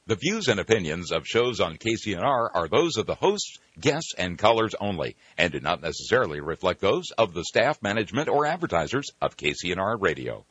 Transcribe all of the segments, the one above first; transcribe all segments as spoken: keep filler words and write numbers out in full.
The views and opinions of shows on K C N R are those of the hosts, guests, and callers only, and do not necessarily reflect those of the staff, management, or advertisers of K C N R Radio.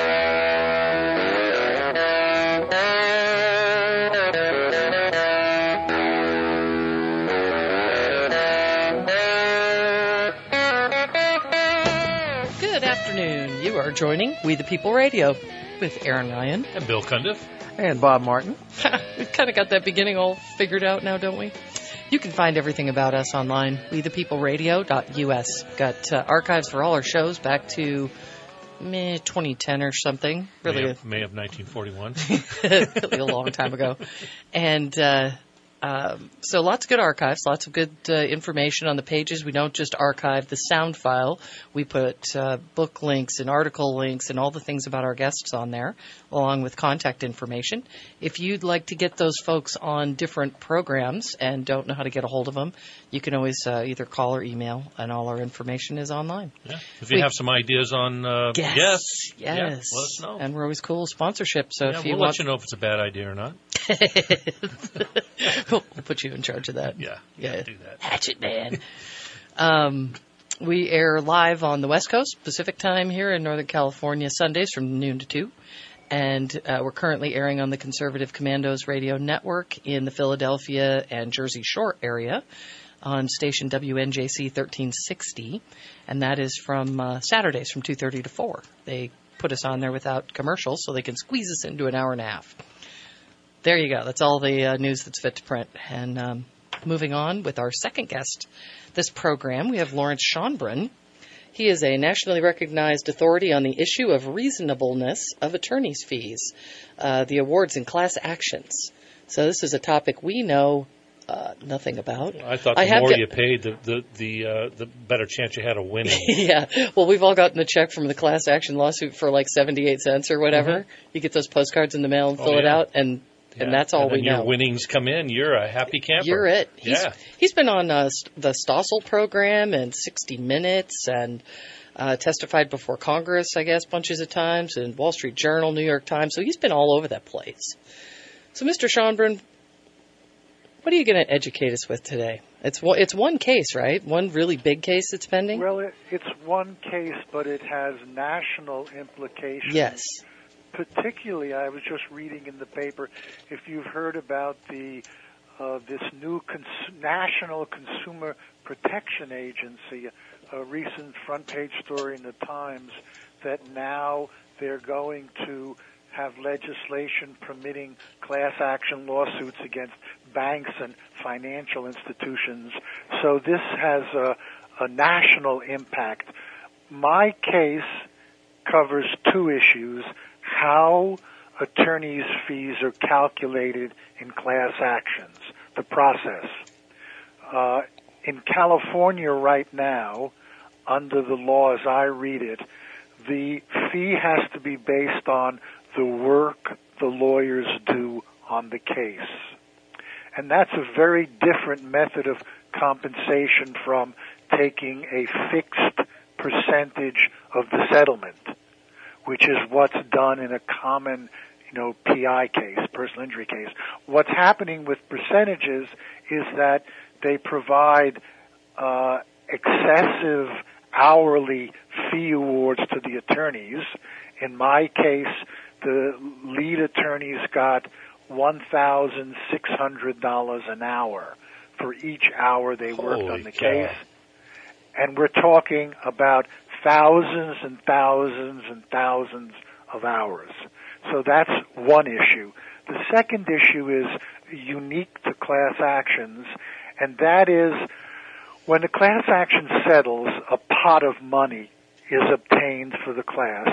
Good afternoon. You are joining We the People Radio with Aaron Ryan. And Bill Cundiff. And Bob Martin. We've kind of got that beginning all figured out now, don't we? You can find everything about us online, we the people radio dot U S. Got uh, archives for all our shows back to meh, twenty ten or something. Really, May of, May of nineteen forty-one. Really a long time ago. And uh, um, so lots of good archives, lots of good uh, information on the pages. We don't just archive the sound file. We put uh, book links and article links and all the things about our guests on there, along with contact information. If you'd like to get those folks on different programs and don't know how to get a hold of them, you can always uh, either call or email, and all our information is online. Yeah. If you we, have some ideas on uh, yes, guests, yes, yeah, let us know. And we're always cool sponsorship. So yeah, if you we'll want, let you know if it's a bad idea or not. We'll put you in charge of that. Yeah, yeah, yeah do that. Hatchet man. um, we air live on the West Coast, Pacific time here in Northern California, Sundays from noon to two. And uh, we're currently airing on the Conservative Commandos Radio Network in the Philadelphia and Jersey Shore area on station W N J C thirteen sixty. And that is from uh, Saturdays from two thirty to four. They put us on there without commercials so they can squeeze us into an hour and a half. There you go. That's all the uh, news that's fit to print. And um, moving on with our second guest this program, we have Lawrence Schonbrun. He is a nationally recognized authority on the issue of reasonableness of attorney's fees, uh, the awards and class actions. So this is a topic we know uh, nothing about. I thought the I more got, you paid, the the the, uh, the better chance you had of winning. Yeah. Well, we've all gotten a check from the class action lawsuit for like seventy-eight cents or whatever. Mm-hmm. You get those postcards in the mail and fill oh, yeah. it out, and Yeah. And that's all and we know. Your winnings come in. You're a happy camper. You're it. He's, yeah. He's been on uh, the Stossel program and sixty minutes and uh, testified before Congress, I guess, bunches of times, and Wall Street Journal, New York Times. So he's been all over that place. So, Mister Schonbrun, what are you going to educate us with today? It's one, it's one case, right? One really big case that's pending? Well, it, it's one case, but it has national implications. Yes. Particularly, I was just reading in the paper, if you've heard about the uh, this new cons- National Consumer Protection Agency, a recent front page story in the Times, that now they're going to have legislation permitting class action lawsuits against banks and financial institutions. So this has a, a national impact. My case covers two issues: how attorneys' fees are calculated in class actions, the process. Uh, in California right now, under the law as I read it, the fee has to be based on the work the lawyers do on the case. And that's a very different method of compensation from taking a fixed percentage of the settlement, which is what's done in a common, you know, P I case, personal injury case. What's happening with percentages is that they provide uh, excessive hourly fee awards to the attorneys. In my case, the lead attorneys got one thousand six hundred dollars an hour for each hour they worked Holy on the cow. case. And we're talking about thousands and thousands and thousands of hours. So that's one issue. The second issue is unique to class actions, and that is when a class action settles, a pot of money is obtained for the class.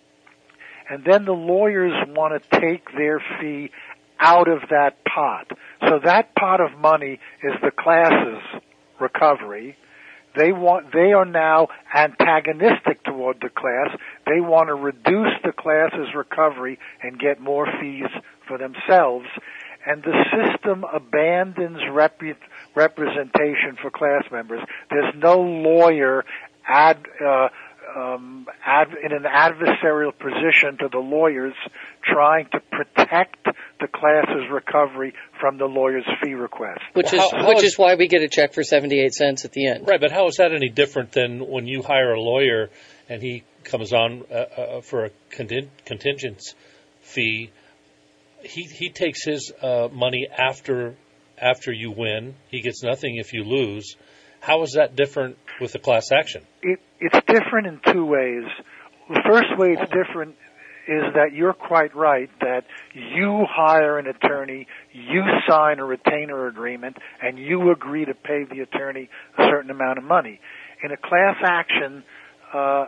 And then the lawyers want to take their fee out of that pot. So that pot of money is the class's recovery. They want, they are now antagonistic toward the class. They want to reduce the class's recovery and get more fees for themselves. And the system abandons rep- representation for class members. There's no lawyer ad, uh, um, ad, in an adversarial position to the lawyers, trying to protect the class's recovery from the lawyer's fee request. Which is How- how which is- is why we get a check for seventy-eight cents at the end. Right, but how is that any different than when you hire a lawyer and he comes on uh, uh, for a conting- contingent fee? He he takes his uh, money after after you win. He gets nothing if you lose. How is that different with the class action? It, it's different in two ways. The first way it's different is that you're quite right that you hire an attorney, you sign a retainer agreement, and you agree to pay the attorney a certain amount of money. In a class action, uh,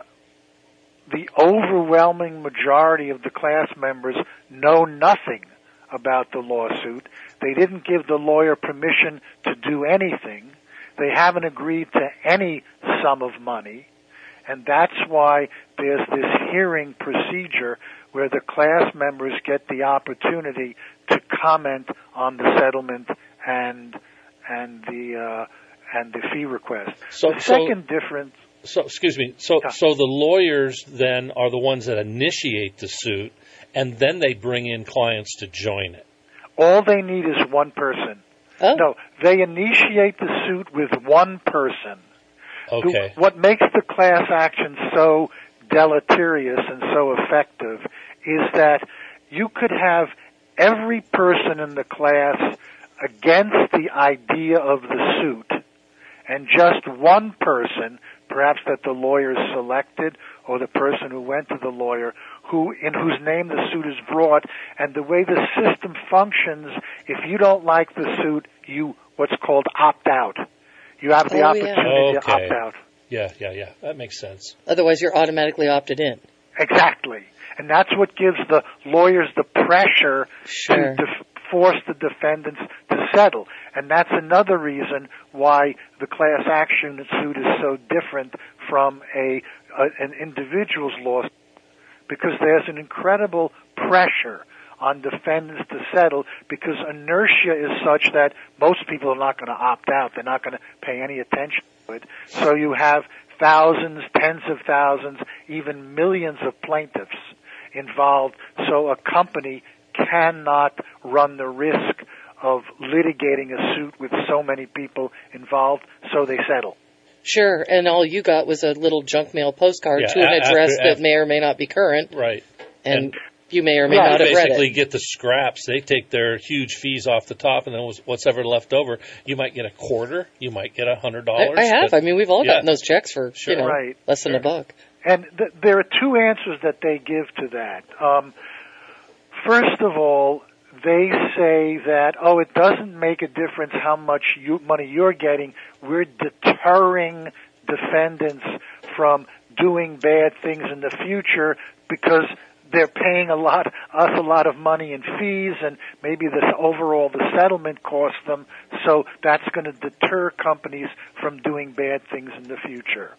the overwhelming majority of the class members know nothing about the lawsuit. They didn't give the lawyer permission to do anything. They haven't agreed to any sum of money. And that's why there's this hearing procedure where the class members get the opportunity to comment on the settlement and and the uh, and the fee request. So, the second so, difference. So, excuse me. So, yeah. so the lawyers then are the ones that initiate the suit, and then they bring in clients to join it. All they need is one person. Oh. No, they initiate the suit with one person. Okay. What makes the class action so deleterious and so effective is that you could have every person in the class against the idea of the suit, and just one person, perhaps that the lawyer selected or the person who went to the lawyer, who in whose name the suit is brought. And the way the system functions, if you don't like the suit, you what's called opt out. You have the Oh, opportunity yeah. to Okay. opt out. Yeah, yeah, yeah. That makes sense. Otherwise, you're automatically opted in. Exactly. And that's what gives the lawyers the pressure Sure. to def- force the defendants to settle. And that's another reason why the class action suit is so different from a, a an individual's lawsuit, because there's an incredible pressure on defendants to settle, because inertia is such that most people are not going to opt out. They're not going to pay any attention to it. So you have thousands, tens of thousands, even millions of plaintiffs involved. So a company cannot run the risk of litigating a suit with so many people involved, so they settle. Sure, and all you got was a little junk mail postcard Yeah, to an a- address after- that after- may or may not be current, Right. and, And- you may or may Right. not have read basically it. get the scraps. They take their huge fees off the top, and then what's ever left over, you might get a quarter, you might get a hundred I, dollars. I have. I mean, we've all Yeah. gotten those checks for Sure. you know Right. less than a buck. And th- there are two answers that they give to that. Um, first of all, they say that, oh, it doesn't make a difference how much you, money you're getting. We're deterring defendants from doing bad things in the future because they're paying a lot, us a lot of money in fees, and maybe this overall the settlement costs them. So that's going to deter companies from doing bad things in the future.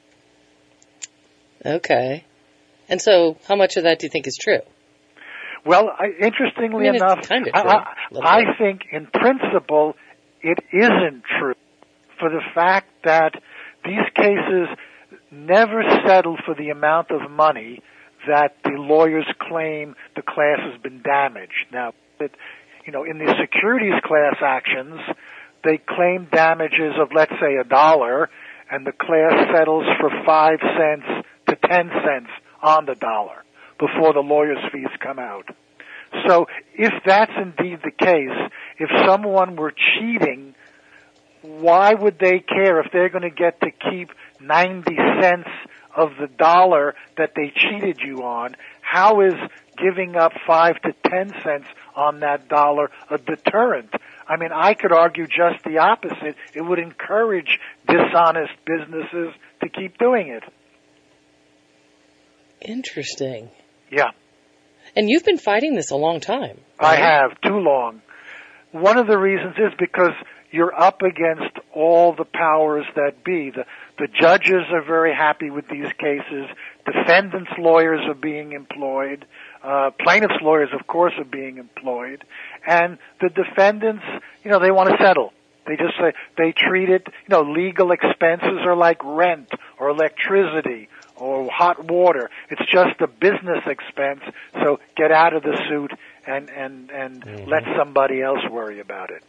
Okay. And so, how much of that do you think is true? Well, I, interestingly I mean, it's enough, kinda I, true, I, a little I bit. think in principle it isn't true, for the fact that these cases never settle for the amount of money that the lawyers claim the class has been damaged. Now, it, you know, in the securities class actions, they claim damages of, let's say, a dollar, and the class settles for five cents to ten cents on the dollar before the lawyer's fees come out. So if that's indeed the case, if someone were cheating, why would they care if they're going to get to keep ninety cents of the dollar that they cheated you on? How is giving up five to ten cents on that dollar a deterrent? I mean, I could argue just the opposite. It would encourage dishonest businesses to keep doing it. Interesting. Yeah, And you've been fighting this a long time. I right? have, too long. One of the reasons is because you're up against all the powers that be. The, the judges are very happy with these cases. Defendants' lawyers are being employed. Uh, plaintiffs' lawyers, of course, are being employed. And the defendants, you know, they want to settle. They just say, they treat it, you know, legal expenses are like rent or electricity or hot water. It's just a business expense, so get out of the suit and, and, and mm-hmm. let somebody else worry about it.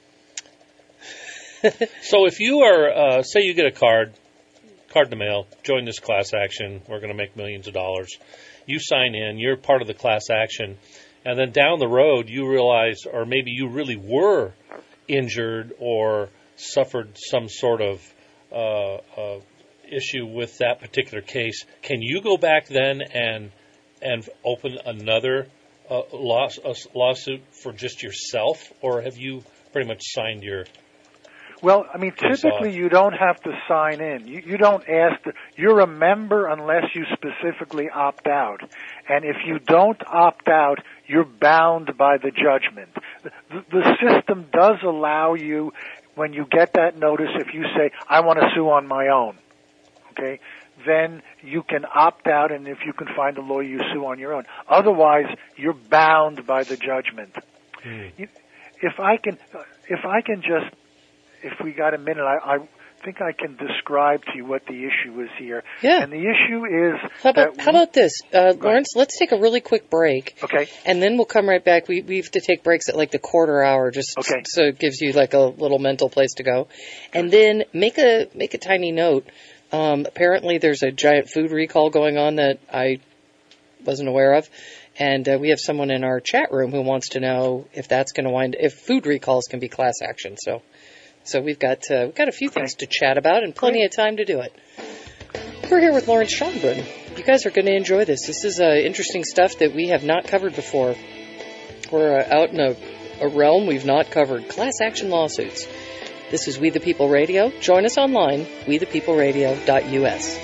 So if you are, uh, say you get a card, card in the mail, join this class action, we're going to make millions of dollars. You sign in, you're part of the class action, and then down the road you realize, or maybe you really were injured or suffered some sort of uh, uh, issue with that particular case. Can you go back then and and open another uh, law, uh, lawsuit for just yourself, or have you pretty much signed your? Well, I mean, typically you don't have to sign in. You, you don't ask. To, you're a member unless you specifically opt out. And if you don't opt out, you're bound by the judgment. The, the system does allow you, when you get that notice, if you say, I want to sue on my own, okay, then you can opt out, and if you can find a lawyer, you sue on your own. Otherwise, you're bound by the judgment. Hmm. If I can, if I can just If we got a minute, I, I think I can describe to you what the issue is here. Yeah. And the issue is... How about, that how we, about this? Uh, Lawrence, let's take a really quick break. Okay. And then we'll come right back. We, we have to take breaks at like the quarter hour, just okay. so it gives you like a little mental place to go. And then make a make a tiny note. Um, apparently there's a giant food recall going on that I wasn't aware of. And uh, we have someone in our chat room who wants to know if that's going to wind... if food recalls can be class action. So... So we've got uh, we've got a few things to chat about and plenty of time to do it. We're here with Lawrence Schonbrun. You guys are going to enjoy this. This is uh, interesting stuff that we have not covered before. We're uh, out in a, a realm we've not covered. Class action lawsuits. This is We the People Radio. Join us online, we the people radio dot U S.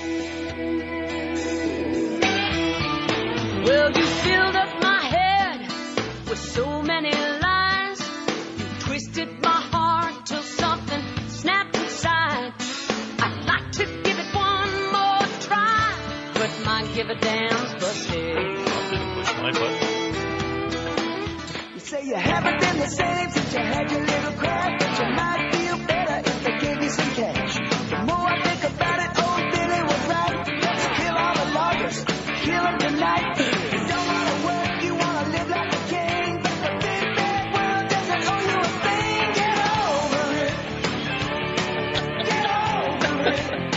Well, you filled up my head with so many lies. You twisted my heart till something snapped inside. I'd like to give it one more try, but my give a damn's busted. You say you haven't been the same since you had your little crack, but you might feel better if they gave you some cash. The more I think about it, old Billy was right. Let's kill all the lawyers, kill them tonight. You don't want to work, you want to live like a king, but the big bad world doesn't owe you a thing. Get over it. Get over it.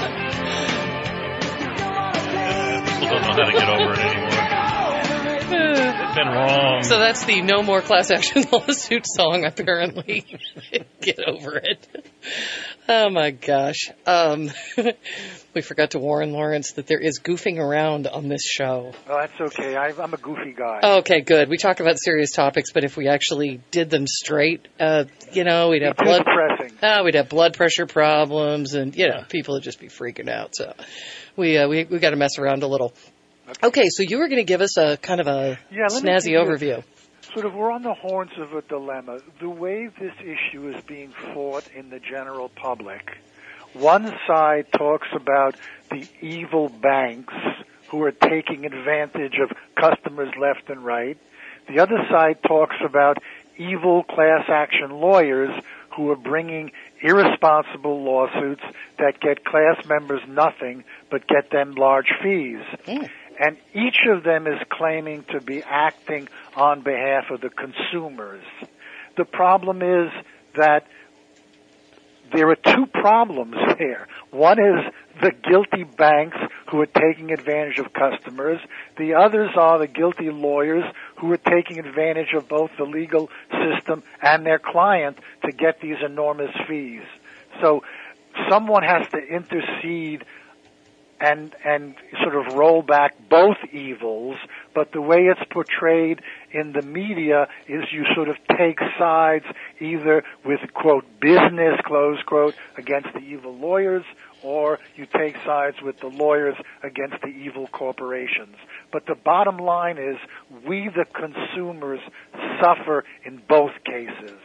You don't want to play. People don't know how to get over it anymore. It's been wrong. So that's the No More Class Action Lawsuit song, apparently. Get over it. Oh, my gosh. Um, we forgot to warn Lawrence that there is goofing around on this show. Oh, that's okay. I, I'm a goofy guy. Okay, good. We talk about serious topics, but if we actually did them straight, uh, you know, we'd have Too blood depressing. Uh, we'd have blood pressure problems, and you know, people would just be freaking out. So we uh, we we got to mess around a little. Okay. Okay, so you were going to give us a kind of a Yeah, let me snazzy give you- overview. Sort of, we're on the horns of a dilemma. The way this issue is being fought in the general public, one side talks about the evil banks who are taking advantage of customers left and right. The other side talks about evil class action lawyers who are bringing irresponsible lawsuits that get class members nothing but get them large fees. Mm. And each of them is claiming to be acting on behalf of the consumers. The problem is that there are two problems there. One is the guilty banks who are taking advantage of customers. The others are the guilty lawyers who are taking advantage of both the legal system and their client to get these enormous fees. So someone has to intercede and and sort of roll back both evils, but the way it's portrayed in the media is you sort of take sides either with, quote, business, close quote, against the evil lawyers, or you take sides with the lawyers against the evil corporations. But the bottom line is we, the consumers, suffer in both cases.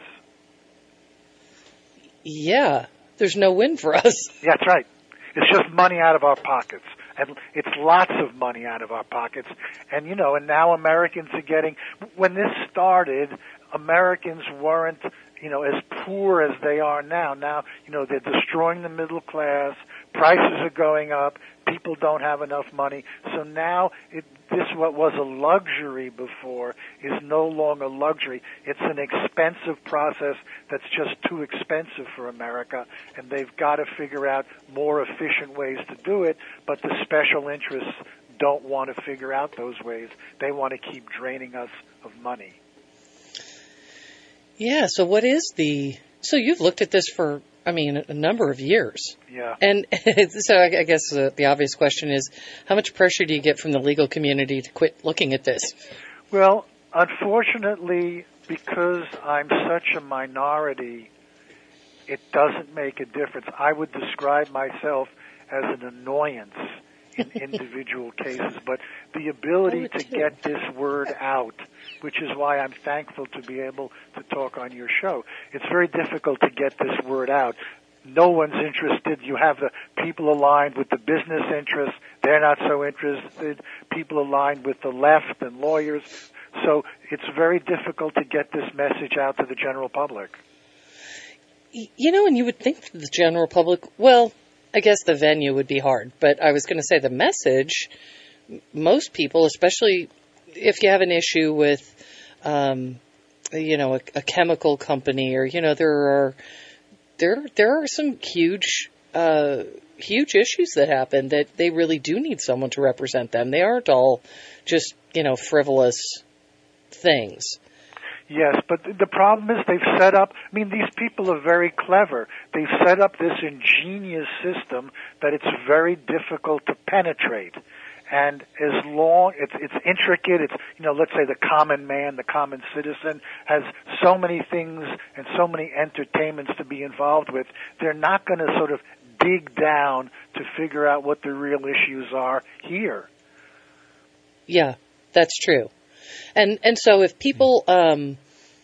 Yeah, there's no win for us. Yeah, that's right. It's just money out of our pockets. And it's lots of money out of our pockets. And, you know, and now Americans are getting, when this started, Americans weren't, you know, as poor as they are now. Now, you know, they're destroying the middle class. Prices are going up. People don't have enough money. So now it, this, what was a luxury before, is no longer luxury. It's an expensive process that's just too expensive for America, and they've got to figure out more efficient ways to do it, but the special interests don't want to figure out those ways. They want to keep draining us of money. Yeah, so what is the... So you've looked at this for, I mean, a number of years. Yeah. And so I guess uh, the obvious question is, how much pressure do you get from the legal community to quit looking at this? Well, unfortunately, because I'm such a minority, it doesn't make a difference. I would describe myself as an annoyance in individual cases, but the ability to get this word out, which is why I'm thankful to be able to talk on your show. It's very difficult to get this word out. No one's interested. You have the people aligned with the business interests. They're not so interested. People aligned with the left and lawyers. So it's very difficult to get this message out to the general public. You know, and you would think the general public, well, I guess the venue would be hard, but I was going to say the message, most people, especially if you have an issue with, um, you know, a, a chemical company, or, you know, there are, there, there are some huge, uh, huge issues that happen that they really do need someone to represent them. They aren't all just, you know, frivolous things. Yes, but the problem is they've set up, I mean, these people are very clever. They've set up this ingenious system that it's very difficult to penetrate. And as long, it's, it's intricate, it's, you know, let's say the common man, the common citizen has so many things and so many entertainments to be involved with, they're not going to sort of dig down to figure out what the real issues are here. Yeah, that's true. And and so if people, um,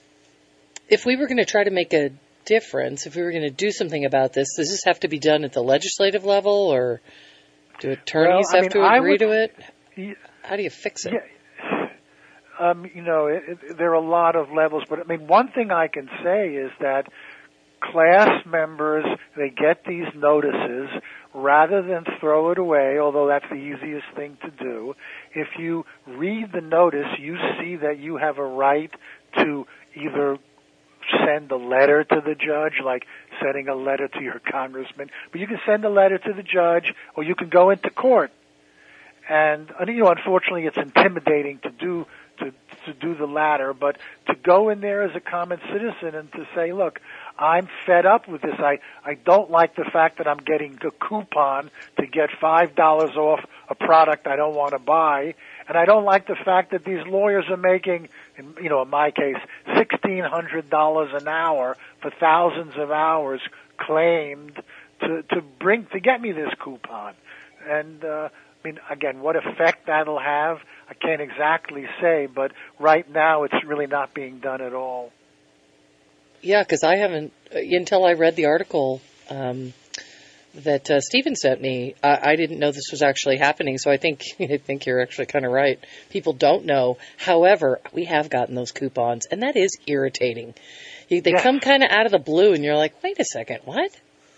if we were going to try to make a difference, if we were going to do something about this, does this have to be done at the legislative level, or do attorneys well, have mean, to agree would, to it? Yeah, How do you fix it? Yeah, um, you know, it, it, there are a lot of levels, but I mean, one thing I can say is that class members, they get these notices, rather than throw it away, although that's the easiest thing to do. If you read the notice, you see that you have a right to either send a letter to the judge, like sending a letter to your congressman, but you can send a letter to the judge, or you can go into court. And, you know, unfortunately, it's intimidating to do to to do the latter, but to go in there as a common citizen and to say, look, I'm fed up with this. I, I don't like the fact that I'm getting a coupon to get five dollars off a product I don't want to buy. And I don't like the fact that these lawyers are making, in, you know, in my case, sixteen hundred dollars an hour for thousands of hours claimed to, to bring, to get me this coupon. And, uh, I mean, again, what effect that'll have, I can't exactly say, but right now it's really not being done at all. Yeah, because I haven't, until I read the article um, that uh, Stephen sent me, I, I didn't know this was actually happening. So I think I think you're actually kind of right. People don't know. However, we have gotten those coupons, and that is irritating. You, they yes. come kind of out of the blue, and you're like, wait a second, what?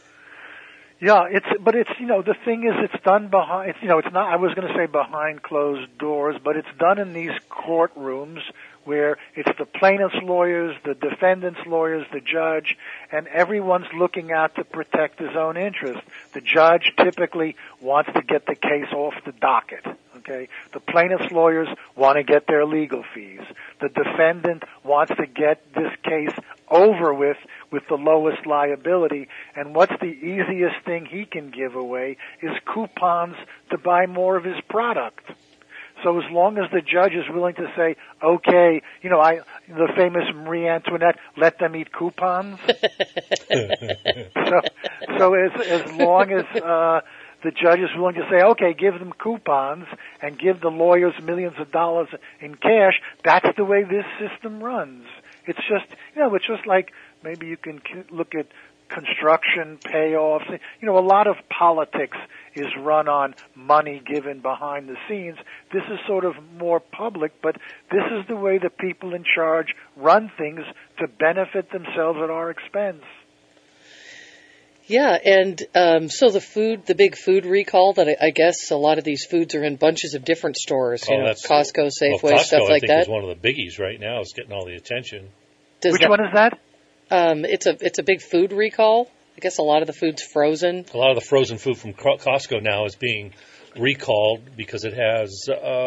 Yeah, it's but it's you know the thing is it's done behind it's, you know it's not I was going to say behind closed doors, but it's done in these courtrooms where it's the plaintiff's lawyers, the defendant's lawyers, the judge, and everyone's looking out to protect his own interest. The judge typically wants to get the case off the docket. Okay, the plaintiff's lawyers want to get their legal fees. The defendant wants to get this case over with with the lowest liability, and what's the easiest thing he can give away is coupons to buy more of his product. So as long as the judge is willing to say, okay, you know, I the famous Marie Antoinette, let them eat coupons. so, so as as long as uh, the judge is willing to say, okay, give them coupons and give the lawyers millions of dollars in cash, that's the way this system runs. It's just, you know, it's just like maybe you can look at construction payoffs. You know, a lot of politics is run on money given behind the scenes. This is sort of more public, but this is the way the people in charge run things to benefit themselves at our expense. Yeah, and um, so the food, the big food recall that I, I guess a lot of these foods are in bunches of different stores, you Oh, know, that's- Costco, Safeway, well, Costco, stuff I like think, that. is one of the biggies right now. It's getting all the attention. Does Which that- one is that? Um, it's a it's a big food recall. I guess a lot of the food's frozen. A lot of the frozen food from Co- Costco now is being recalled because it has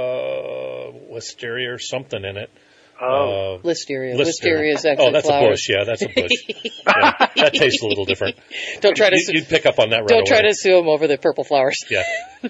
uh, Listeria or something in it. Oh. Uh, Listeria. Listeria. Listeria is actually Oh, that's flowers. a bush. Yeah, that's a bush. Yeah, that tastes a little different. Don't try to You, su- you'd pick up on that right don't away. try to sue them over the purple flowers. Yeah,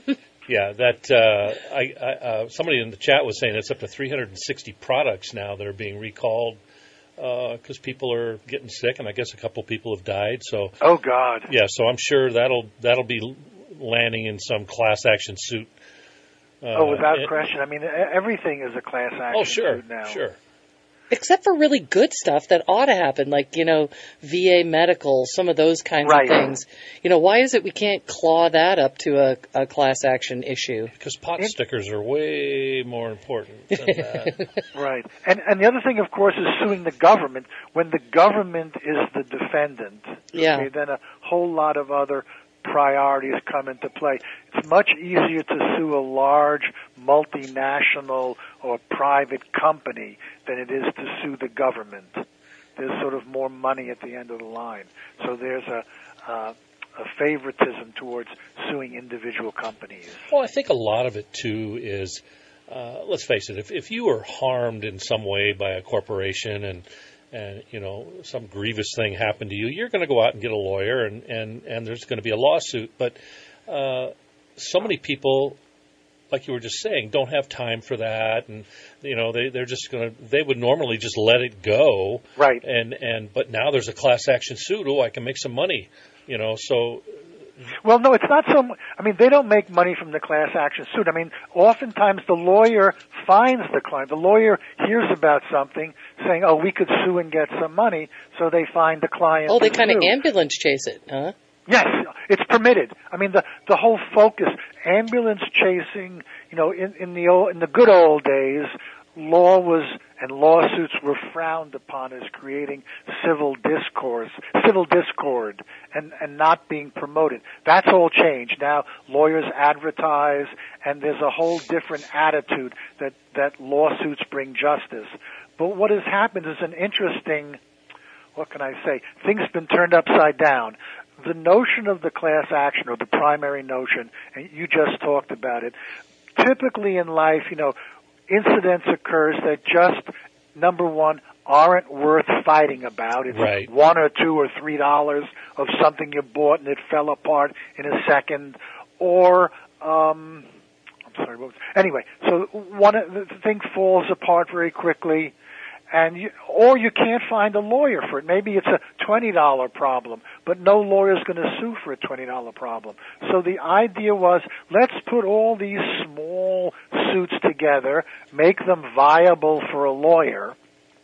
yeah. That uh, I, I, uh, somebody in the chat was saying it's up to three hundred sixty products now that are being recalled because uh, people are getting sick, and I guess a couple people have died. So, Oh, God. yeah. So I'm sure that'll that'll be landing in some class action suit. Uh, Oh, without it- question. I mean, e- everything is a class action Oh, sure, suit now. sure. Except for really good stuff that ought to happen, like, you know, V A medical, some of those kinds Right. of things. You know, why is it we can't claw that up to a, a class action issue? Because pot stickers are way more important than that. Right. And and the other thing, of course, is suing the government. When the government is the defendant, Yeah. okay, then a whole lot of other priorities come into play. It's much easier to sue a large multinational or private company than it is to sue the government. There's sort of more money at the end of the line. So there's a uh, a favoritism towards suing individual companies. Well, I think a lot of it, too, is, uh, let's face it, if, if you are harmed in some way by a corporation and, and, you know, some grievous thing happened to you, you're going to go out and get a lawyer and, and, and there's going to be a lawsuit. But uh, so many people, like you were just saying, don't have time for that. And, you know, they, they're just going to, they would normally just let it go. Right. And, and, but now there's a class action suit. Oh, I can make some money, you know, so. Well, no, it's not so. mu- I mean, they don't make money from the class action suit. I mean, oftentimes the lawyer finds the client. The lawyer hears about something, saying, "Oh, we could sue and get some money," so they find the client. Oh, they to kind of sue. ambulance chase it, huh? Yes, it's permitted. I mean, the the whole focus, ambulance chasing. You know, in in the old, in the good old days, law was and lawsuits were frowned upon as creating civil discourse, civil discord, and and not being promoted. That's all changed now. Lawyers advertise, and there's a whole different attitude that that lawsuits bring justice. But what has happened is an interesting. What can I say? Things have been turned upside down. The notion of the class action, or the primary notion, and you just talked about it. Typically in life, you know, incidents occurs that just, number one, aren't worth fighting about. It's Right. one or two or three dollars of something you bought and it fell apart in a second. Or, um, I'm sorry, what was, anyway, so one, the thing falls apart very quickly. And you, or you can't find a lawyer for it. Maybe it's a twenty dollar problem, but no lawyer's going to sue for a twenty dollar problem. So the idea was, let's put all these small suits together, make them viable for a lawyer,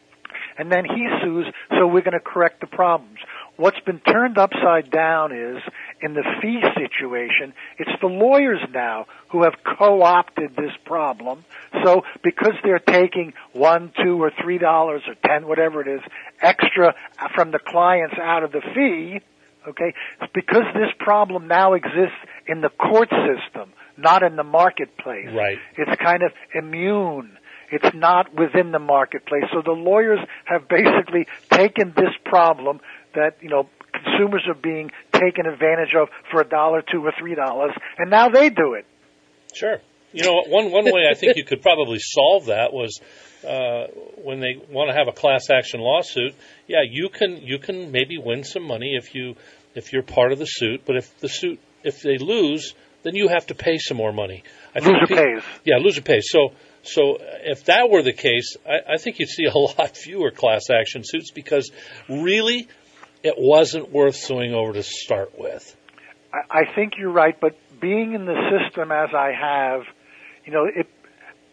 and then he sues, so we're going to correct the problems. What's been turned upside down is, in the fee situation, it's the lawyers now who have co-opted this problem. So because they're taking one, two, or three dollars or ten, whatever it is, extra from the clients out of the fee, okay, it's because this problem now exists in the court system, not in the marketplace. Right. It's kind of immune. It's not within the marketplace. So the lawyers have basically taken this problem that, you know, consumers are being taken advantage of for a dollar, two, or three dollars, and now they do it. Sure. You know, one one way I think you could probably solve that was uh, when they want to have a class action lawsuit. Yeah, you can you can maybe win some money if you if you're part of the suit, but if the suit if they lose, then you have to pay some more money. I think Loser pe- pays. Yeah, loser pays. So so if that were the case, I, I think you'd see a lot fewer class action suits because really it wasn't worth suing over to start with. I, I think you're right, but being in the system as I have, you know, it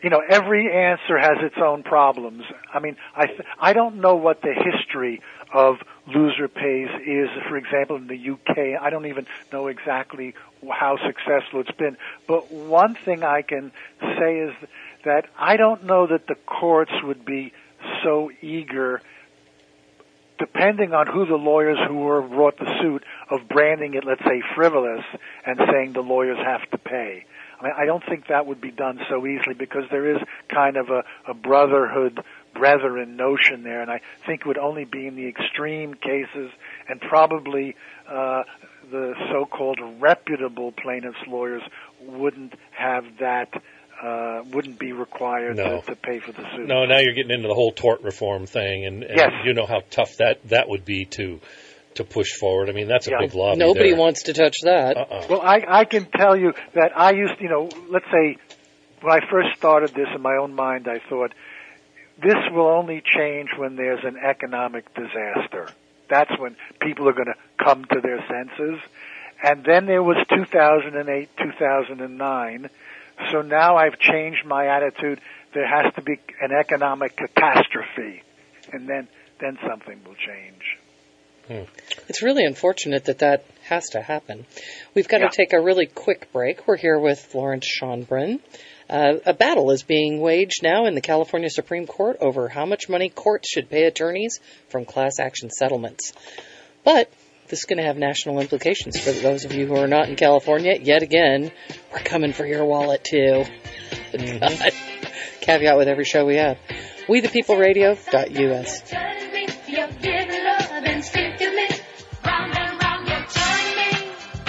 you know, every answer has its own problems. I mean, I th- I don't know what the history of loser pays is. For example, in the U K, I don't even know exactly how successful it's been. But one thing I can say is that I don't know that the courts would be so eager, depending on who the lawyers who were brought the suit, of branding it, let's say, frivolous and saying the lawyers have to pay. I mean, I don't think that would be done so easily because there is kind of a, a brotherhood, brethren notion there, and I think it would only be in the extreme cases, and probably uh, the so-called reputable plaintiffs' lawyers wouldn't have that, uh, wouldn't be required No. to, to pay for the suit. No, now you're getting into the whole tort reform thing, and, and Yes. you know how tough that, that would be to to push forward. I mean, that's a Yeah. big lobby Nobody there. wants to touch that. Uh-uh. Well, I, I can tell you that I used, you know, let's say when I first started this in my own mind, I thought this will only change when there's an economic disaster. That's when people are going to come to their senses. And then there was two thousand eight, two thousand nine. So now I've changed my attitude. There has to be an economic catastrophe, and then then something will change. It's really unfortunate that that has to happen. We've got Yeah. to take a really quick break. We're here with Florence Schonbrun. Uh, a battle is being waged now in the California Supreme Court over how much money courts should pay attorneys from class action settlements. But this is going to have national implications for those of you who are not in California. Yet again, we're coming for your wallet too. God. Caveat with every show we have. We the People Radio dot U S. Turn me, you give love instinctively. Round and round, you turn me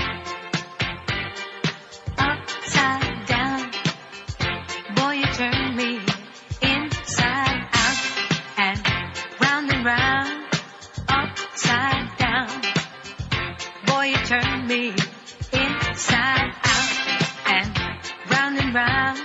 upside down. Boy, you turn me inside out and round and round, upside down. Boy, you turn me inside out and round and round.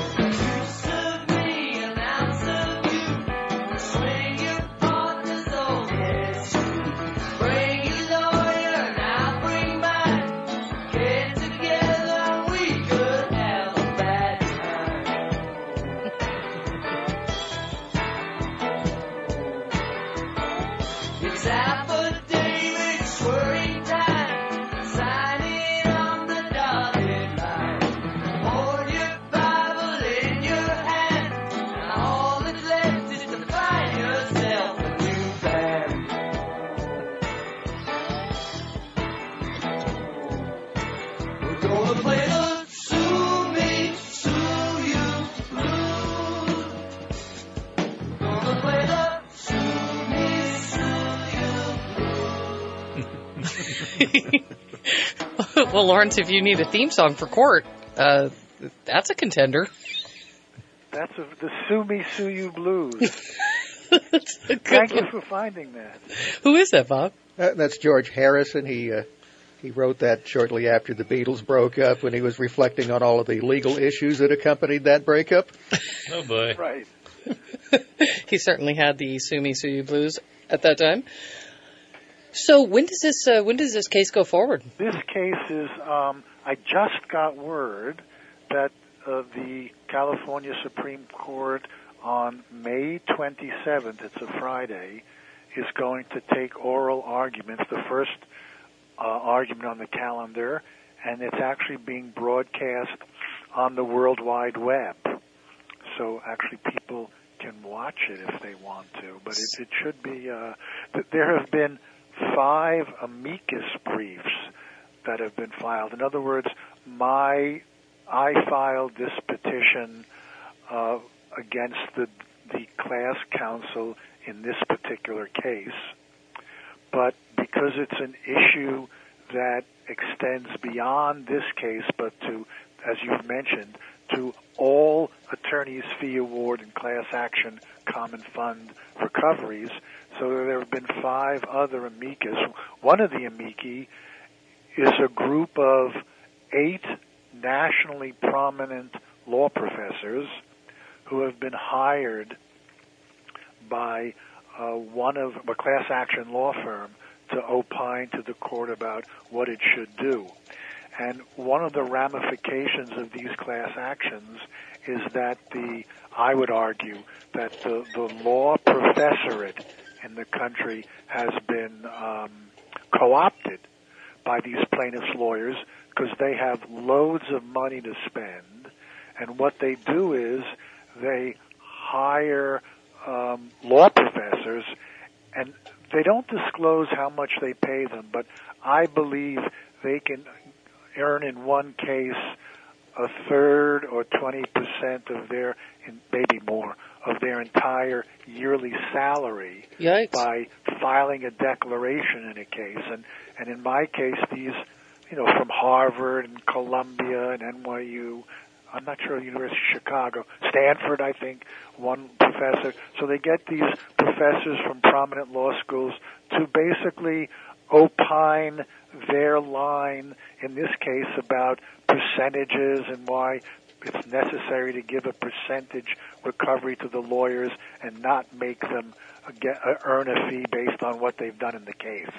Well, Lawrence, if you need a theme song for court, uh, that's a contender. That's a, the Sue Me, Sue You blues. That's a good Thank you one. for finding that. Who is that, Bob? Uh, that's George Harrison. He uh, he wrote that shortly after the Beatles broke up when he was reflecting on all of the legal issues that accompanied that breakup. Oh, boy. Right. He certainly had the Sue Me, Sue You blues at that time. So when does this uh, when does this case go forward? This case is, um, I just got word that uh, the California Supreme Court on May twenty-seventh, it's a Friday, is going to take oral arguments, the first uh, argument on the calendar, and it's actually being broadcast on the World Wide Web. So actually people can watch it if they want to, but it, it should be, uh, th- there have been five amicus briefs that have been filed. In other words, my I filed this petition uh, against the the class counsel in this particular case, but because it's an issue that extends beyond this case, but to, as you've mentioned, to all attorneys' fee award and class action common fund recoveries. So there have been five other amicus. One of the amici is a group of eight nationally prominent law professors who have been hired by uh, one of a class action law firm to opine to the court about what it should do. And one of the ramifications of these class actions is that the, I would argue, that the, the law professorate in the country has been um, co-opted by these plaintiffs' lawyers because they have loads of money to spend, and what they do is they hire um, law professors, and they don't disclose how much they pay them, but I believe they can earn in one case a third or twenty percent of their, maybe more, of their entire yearly salary Yikes. by filing a declaration in a case. And, and in my case, these, you know, from Harvard and Columbia and N Y U, I'm not sure, University of Chicago, Stanford, I think, one professor. So they get these professors from prominent law schools to basically opine their line, in this case, about percentages and why it's necessary to give a percentage recovery to the lawyers and not make them get, uh, earn a fee based on what they've done in the case.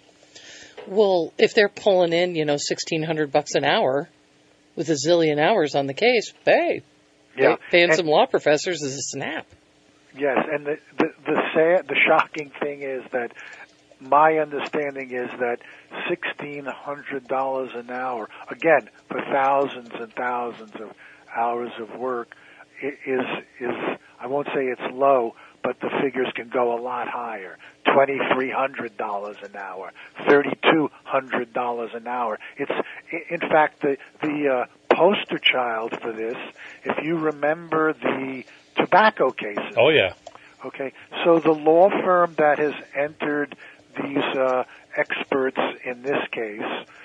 Well, if they're pulling in, you know, sixteen hundred bucks an hour with a zillion hours on the case, hey, yeah. paying and, some law professors is a snap. Yes, and the the the, sad, the shocking thing is that my understanding is that sixteen hundred dollars an hour, again, for thousands and thousands of hours of work, is, is I won't say it's low, but the figures can go a lot higher. twenty-three hundred dollars an hour, thirty-two hundred dollars an hour. It's, in fact, the, the uh, poster child for this, if you remember the tobacco cases. Oh, yeah. Okay, so the law firm that has entered these uh, experts in this case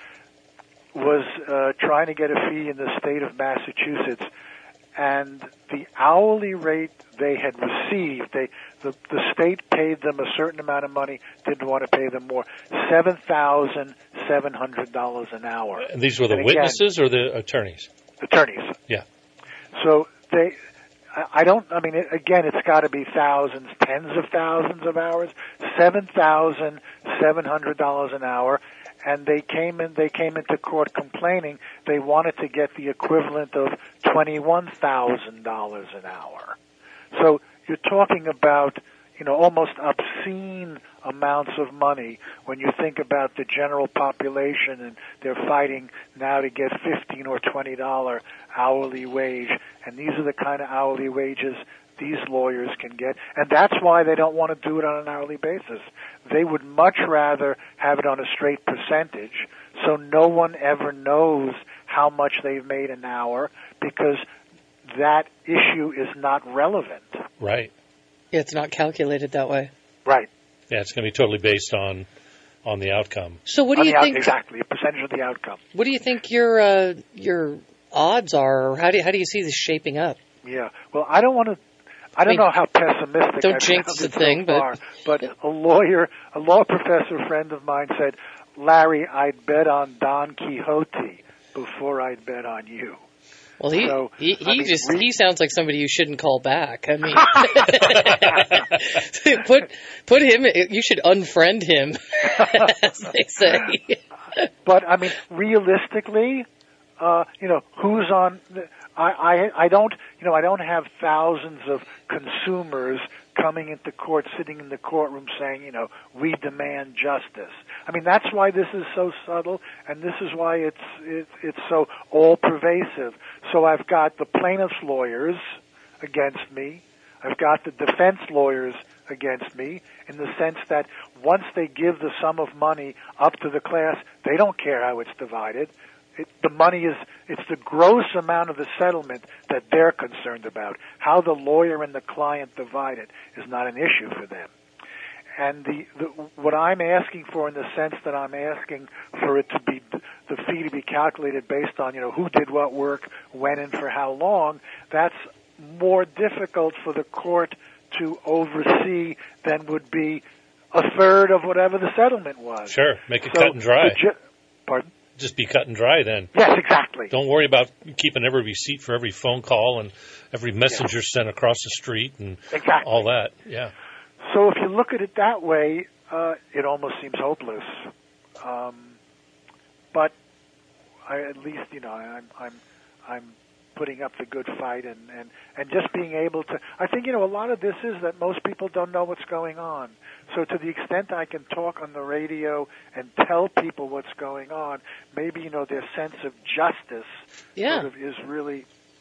was uh, trying to get a fee in the state of Massachusetts, and the hourly rate they had received, they the, the state paid them a certain amount of money, didn't want to pay them more, seven thousand seven hundred dollars an hour. And these were the and again, witnesses or the attorneys? Attorneys. Yeah. So they... I don't, I mean, it, again, it's got to be thousands, tens of thousands of hours, seven thousand seven hundred dollars an hour, and they came in, they came into court complaining they wanted to get the equivalent of twenty-one thousand dollars an hour. So you're talking about, you know, almost obscene amounts of money when you think about the general population, and they're fighting now to get fifteen or twenty dollar hourly wage, and these are the kind of hourly wages these lawyers can get, and that's why they don't want to do it on an hourly basis. They would much rather have it on a straight percentage, so no one ever knows how much they've made an hour, because that issue is not relevant. Right. Yeah, it's not calculated that way. Right. Yeah, it's going to be totally based on on the outcome. So what do on you the think? Out, exactly, a percentage of the outcome. What do you think your uh, your odds are, or how do you, how do you see this shaping up? Yeah. Well, I don't want to. I don't I mean, know how pessimistic. don't I've jinx the sounded thing, so but- far, but a lawyer, a law professor friend of mine said, "Larry, I'd bet on Don Quixote before I'd bet on you." Well, he So, he, he I mean, just re- he sounds like somebody you shouldn't call back. I mean, put put him. You should unfriend him, as they say. But I mean, realistically, uh, you know, who's on? I, I I don't you know I don't have thousands of consumers coming into court, sitting in the courtroom saying, you know, we demand justice. I mean, that's why this is so subtle, and this is why it's it, it's so all pervasive. So I've got the plaintiff's lawyers against me. I've got the defense lawyers against me, in the sense that once they give the sum of money up to the class, they don't care how it's divided. It, the money is, it's the gross amount of the settlement that they're concerned about. How the lawyer and the client divide it is not an issue for them. And the, the what I'm asking for, in the sense that I'm asking for it to be, the fee to be calculated based on, you know, who did what work, when, and for how long, that's more difficult for the court to oversee than would be a third of whatever the settlement was. Sure, make it So cut and dry. the ju- Pardon? Just be cut and dry then. Yes, exactly. Don't worry about keeping every receipt for every phone call and every messenger Yeah. sent across the street and Exactly. all that. Yeah. So if you look at it that way, uh, it almost seems hopeless. Um, but I, at least, you know, I'm, I'm, I'm putting up the good fight and, and, and just being able to. I think, you know, a lot of this is that most people don't know what's going on. So to the extent I can talk on the radio and tell people what's going on, maybe, you know, their sense of justice yeah. sort of is really.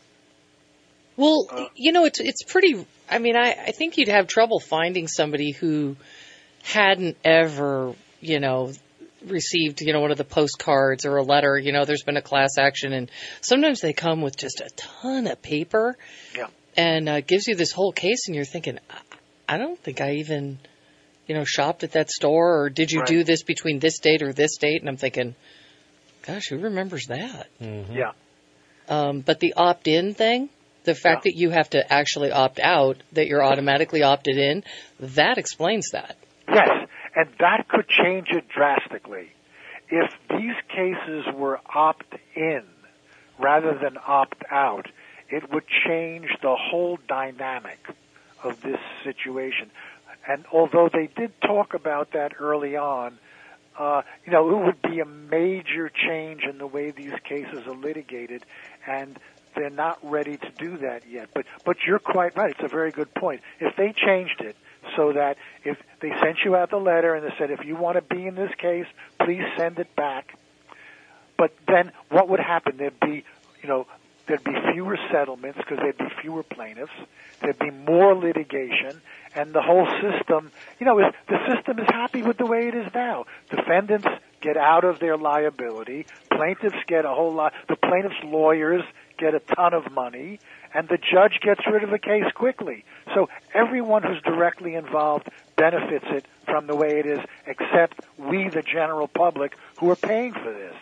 Well, uh, you know, it's it's pretty. I mean, I, I think you'd have trouble finding somebody who hadn't ever, you know, received, you know, one of the postcards or a letter. You know, there's been a class action, and sometimes they come with just a ton of paper. Yeah. And uh, gives you this whole case, and you're thinking, I, I don't think I even, you know, shopped at that store, or did you right. do this between this date or this date? And I'm thinking, gosh, who remembers that? Mm-hmm. Yeah. Um, but the opt-in thing, the fact Yeah. that you have to actually opt out, that you're automatically opted in, that explains that. Yes, and that could change it drastically. If these cases were opt-in rather than opt-out, it would change the whole dynamic of this situation. And although they did talk about that early on, uh, you know, it would be a major change in the way these cases are litigated, and they're not ready to do that yet. But but you're quite right. It's a very good point. If they changed it so that if they sent you out the letter and they said, if you want to be in this case, please send it back. But then what would happen? There'd be, you know, there'd be fewer settlements because there'd be fewer plaintiffs. There'd be more litigation, and the whole system, you know, if the system is happy with the way it is now. Defendants get out of their liability. Plaintiffs get a whole lot. The plaintiffs' lawyers get a ton of money, and the judge gets rid of the case quickly. So everyone who's directly involved benefits it from the way it is, except we, the general public, who are paying for this.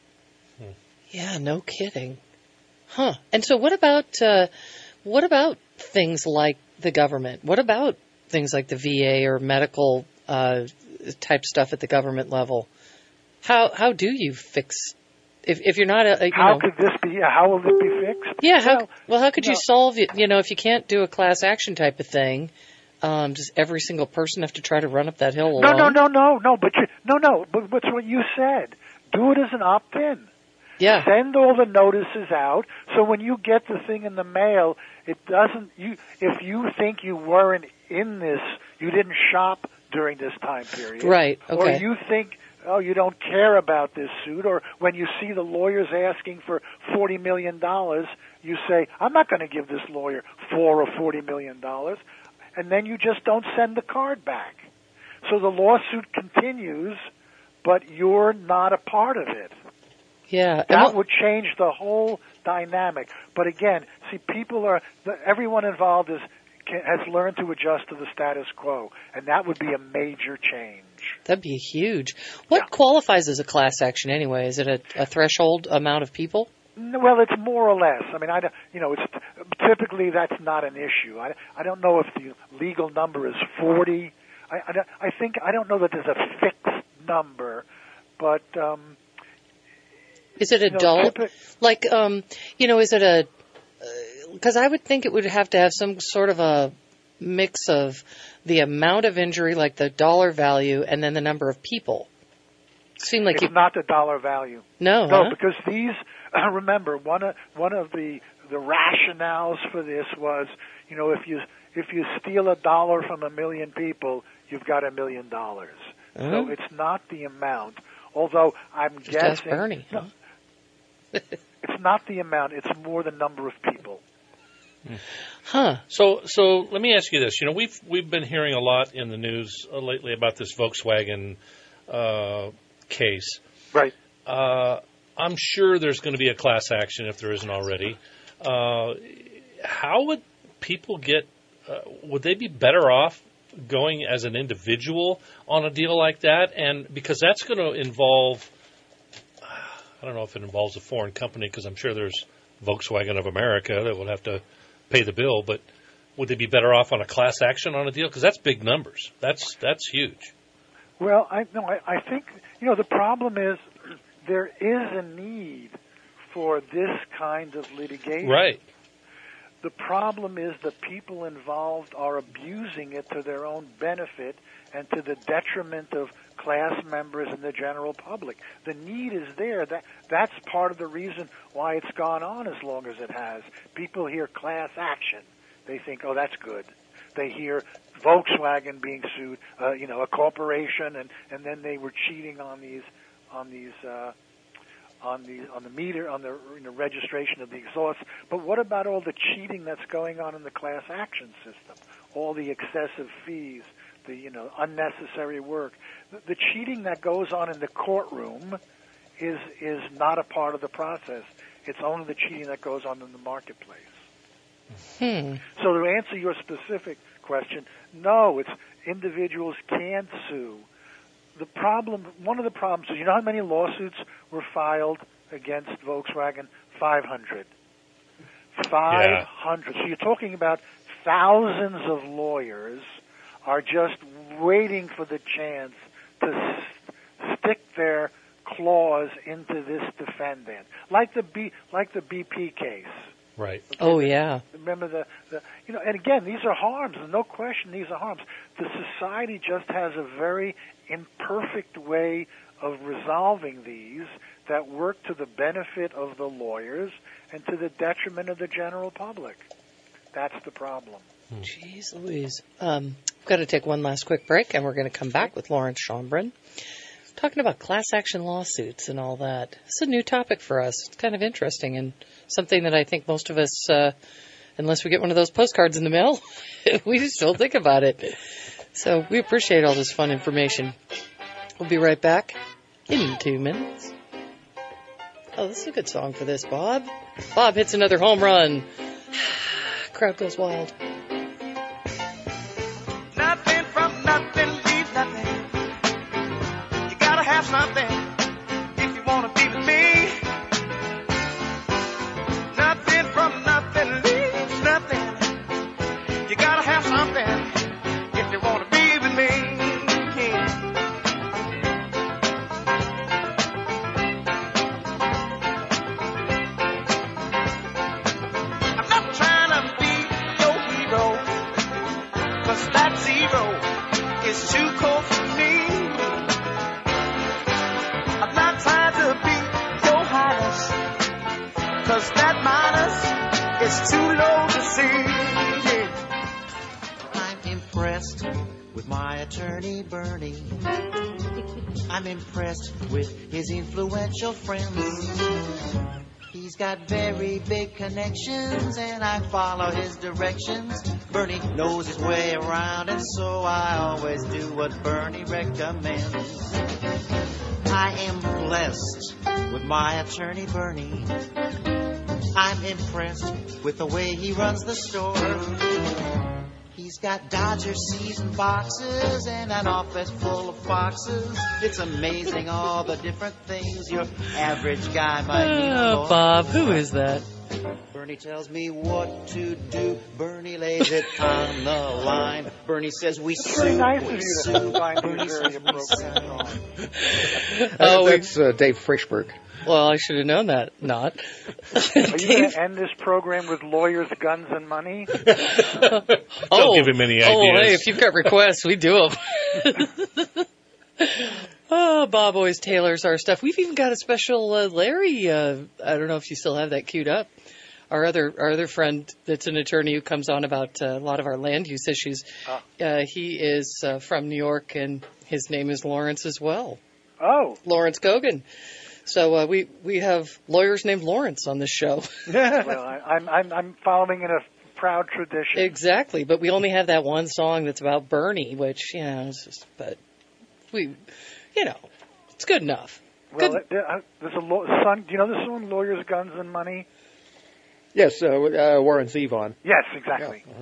Yeah, no kidding. Huh. And so what about uh, what about things like the government? What about things like the V A or medical uh, type stuff at the government level? How how do you fix if if you're not a, a you How know, could this be? How will it be fixed? yeah? How, well, well, how could you you know, solve it? You know, if you can't do a class action type of thing, um, does every single person have to try to run up that hill alone? No, no, no, no, no. But you, no, no. But what's what you said? Do it as an opt-in. Yeah. Send all the notices out, so when you get the thing in the mail, it doesn't. You, if you think you weren't in this, you didn't shop during this time period, Right. Okay. Or you think, oh, you don't care about this suit, or when you see the lawyers asking for forty million dollars, you say, I'm not going to give this lawyer four or forty million dollars, and then you just don't send the card back. So the lawsuit continues, but you're not a part of it. Yeah. And That what- would change the whole dynamic. But again, see, people are, the, everyone involved is can, has learned to adjust to the status quo, and that would be a major change. That'd be huge. What Yeah. qualifies as a class action anyway? Is it a, a threshold amount of people? No, well, it's more or less. I mean, I don't, you know, it's typically that's not an issue. I, I don't know if the legal number is forty. I, I, don't- I think I don't know that there's a fixed number, but um, Is it you know, adult? typi- Like, um, you know, is it a? Because I would think it would have to have some sort of a mix of the amount of injury, like the dollar value, and then the number of people. Seem like it's you, not the dollar value. no, No, huh? because these. Remember, one of one of the the rationales for this was, you know, if you if you steal a dollar from a million people, you've got a million dollars. So Mhm. it's not the amount. Although I'm Just ask guessing, Bernie. no, Huh? it's not the amount. It's more the number of people. Huh? So, so let me ask you this. You know, we've we've been hearing a lot in the news uh, lately about this Volkswagen uh, case. Right. Uh, I'm sure there's going to be a class action if there isn't already. Uh, how would people get? Uh, would they be better off going as an individual on a deal like that? And because that's going to involve, I don't know if it involves a foreign company, because I'm sure there's Volkswagen of America that will have to pay the bill. But would they be better off on a class action on a deal? Because that's big numbers. That's that's huge. Well, I no, I, I think you know the problem is there is a need for this kind of litigation. Right. The problem is the people involved are abusing it to their own benefit and to the detriment of class members and the general public. The need is there. That that's part of the reason why it's gone on as long as it has. People hear class action, they think, oh, that's good. They hear Volkswagen being sued, uh, you know, a corporation, and, and then they were cheating on these on these uh, on the on the meter on the you know, registration of the exhaust. But what about all the cheating that's going on in the class action system? All the excessive fees, the you know unnecessary work, the, the cheating that goes on in the courtroom is is not a part of the process. It's only the cheating that goes on in the marketplace. Hmm. So to answer your specific question, no, it's individuals can't sue. The problem, one of the problems is, you know how many lawsuits were filed against Volkswagen? five hundred. five hundred. So you're talking about thousands of lawyers are just waiting for the chance to s- stick their claws into this defendant, like the B, like the B P case. Right. Oh, yeah. Remember the, the, you know, and again, these are harms. There's no question these are harms. The society just has a very imperfect way of resolving these that work to the benefit of the lawyers and to the detriment of the general public. That's the problem. Jeez Louise. Um, we've got to take one last quick break, and we're going to come back with Lawrence Schomburn. Talking about class action lawsuits and all that. It's a new topic for us. It's kind of interesting and something that I think most of us, uh, unless we get one of those postcards in the mail, we just don't think about it. So we appreciate all this fun information. We'll be right back in two minutes. Oh, this is a good song for this, Bob. Bob hits another home run. Crowd goes wild. Nothing from nothing leaves nothing. You gotta have something if you wanna be with me. Nothing from nothing leaves nothing. You gotta have something if you wanna be with me. I'm not trying to be your hero, 'cause that zero is too cold for me. I'm not trying to be your highness, 'cause that minus is too low to see. Yeah. I'm impressed with my attorney Bernie. I'm impressed with his influential friends. He's got very big connections, and I follow his directions. Bernie knows his way around, and so I always do what Bernie recommends. I am blessed with my attorney Bernie. I'm impressed with the way he runs the store. He's got Dodger season boxes and an office full of foxes. It's amazing all the different things your average guy might need. Oh, Bob, who is that? Bernie tells me what to do. Bernie lays it on the line. Bernie says we It's sue. very nice of we you sue. to find Bernie these very says we appropriate sue. songs. Oh, That's uh, Dave Frischberg. Well, I should have known that. Not. Are you going to end this program with lawyers, guns, and money? oh, give him any Oh, ideas. hey, if you've got requests, we do them. Oh, Bob always tailors our stuff. We've even got a special uh, Larry. Uh, I don't know if you still have that queued up. Our other our other friend that's an attorney who comes on about uh, a lot of our land use issues. Ah. Uh, he is uh, from New York, and his name is Lawrence as well. Oh. Lawrence Gogan. So uh, we we have lawyers named Lawrence on this show. Well, I, I'm, I'm, I'm following in a proud tradition. Exactly, but we only have that one song that's about Bernie, which, you know, it's just, but we, you know, it's good enough. Well, Good. there- uh, there's a lo- song. Do you know the song "Lawyers, Guns, and Money"? Yes, uh, uh, Warren Zevon. Yes, exactly. Yeah.